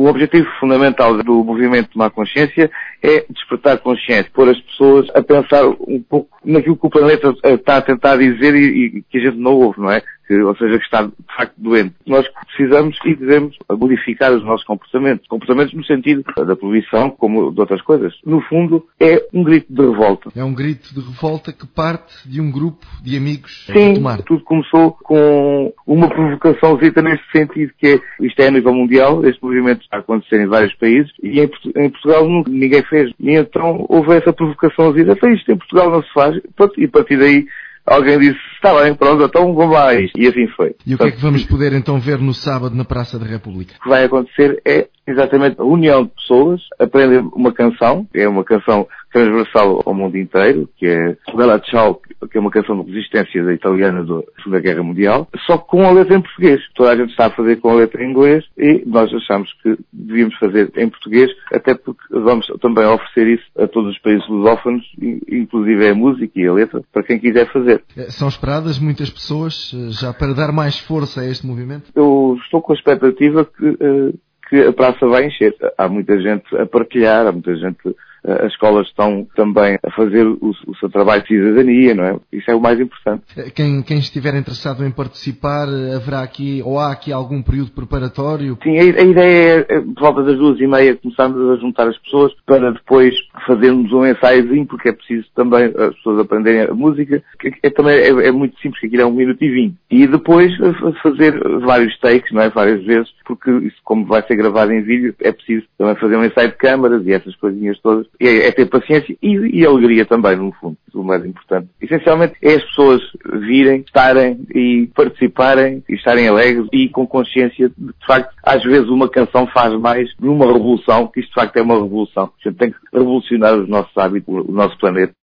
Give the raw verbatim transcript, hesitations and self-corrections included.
O objetivo fundamental do movimento Tomar Consciência é despertar consciência, pôr as pessoas a pensar um pouco naquilo que o planeta está a tentar dizer e, e que a gente não ouve, não é? Que, ou seja, que está de facto doente. Nós precisamos e devemos modificar os nossos comportamentos. Comportamentos no sentido da poluição, como de outras coisas. No fundo, é um grito de revolta. É um grito de revolta que parte de um grupo de amigos. Sim, a tomar. Tudo começou com uma provocaçãozita neste sentido, que é, isto é a nível mundial, este movimento está a acontecer em vários países, e em, em Portugal nunca, ninguém fez. E então houve essa provocaçãozita, então isto em Portugal não se faz, e a partir daí alguém disse, está bem, pronto, então vamos lá a isto. E assim foi. E o que é que vamos poder então ver no sábado na Praça da República? O que vai acontecer é exatamente a união de pessoas, aprendem uma canção, é uma canção transversal ao mundo inteiro, que é Bella Ciao, que é uma canção de resistência da italiana da Segunda Guerra Mundial, só que com a letra em português. Toda a gente está a fazer com a letra em inglês e nós achamos que devíamos fazer em português, até porque vamos também oferecer isso a todos os países lusófonos, inclusive a música e a letra, para quem quiser fazer. São esperadas muitas pessoas já para dar mais força a este movimento? Eu estou com a expectativa que, uh, que a praça vai encher. Há muita gente a partilhar, há muita gente... As escolas estão também a fazer o, o seu trabalho de cidadania, não é? Isso é o mais importante. Quem, quem estiver interessado em participar, haverá aqui, ou há aqui algum período preparatório? Sim, a, a ideia é, por volta das duas e meia, começarmos a juntar as pessoas para depois fazermos um ensaiozinho, porque é preciso também as pessoas aprenderem a música, que é, também é, é muito simples, que aquilo é um minuto e vinte. E depois fazer vários takes, não é? Várias vezes, porque isso, como vai ser gravado em vídeo, é preciso também fazer um ensaio de câmaras e essas coisinhas todas. É, é ter paciência e, e alegria também, no fundo, o mais importante. Essencialmente é as pessoas virem, estarem e participarem e estarem alegres e com consciência de, de facto, às vezes uma canção faz mais de uma revolução, que isto de facto é uma revolução. A gente tem que revolucionar os nossos hábitos, o nosso planeta.